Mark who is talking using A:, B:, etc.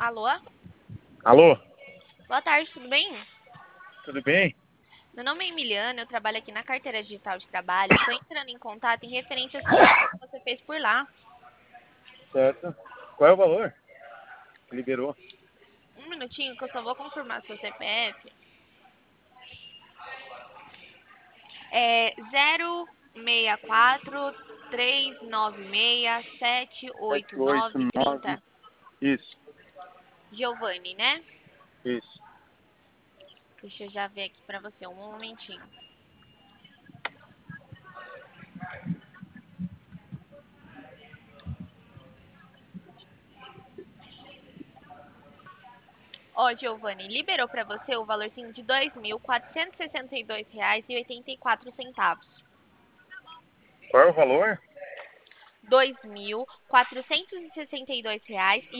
A: Alô?
B: Alô,
A: Boa tarde, tudo bem?
B: tudo bem?
A: Meu nome é Emiliana, eu trabalho aqui na carteira digital de trabalho. Estou entrando em contato em referente à inscrição que você fez por lá.
B: Certo. Qual é o valor que liberou?
A: Um minutinho que eu só vou confirmar seu CPF. É
B: 789.
A: 064 396 78 9 30.
B: Isso,
A: Giovanni, né?
B: isso.
A: Deixa eu já ver aqui pra você, um momentinho. Ó, Giovanni, liberou pra você o valorzinho de R$ 2.462,84.
B: Qual é o valor?
A: R$ 2.462,84.